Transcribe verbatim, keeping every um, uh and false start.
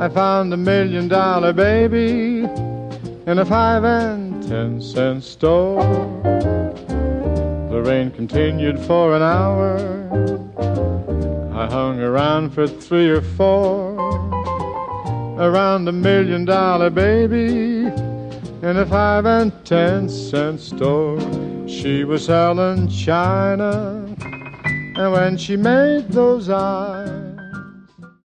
I found a million dollar baby in a five and ten cent store. The rain continued for an hour. I hung around for three or four. Around a million dollar baby in a five and ten cent store. She was selling china, and when she made those eyes,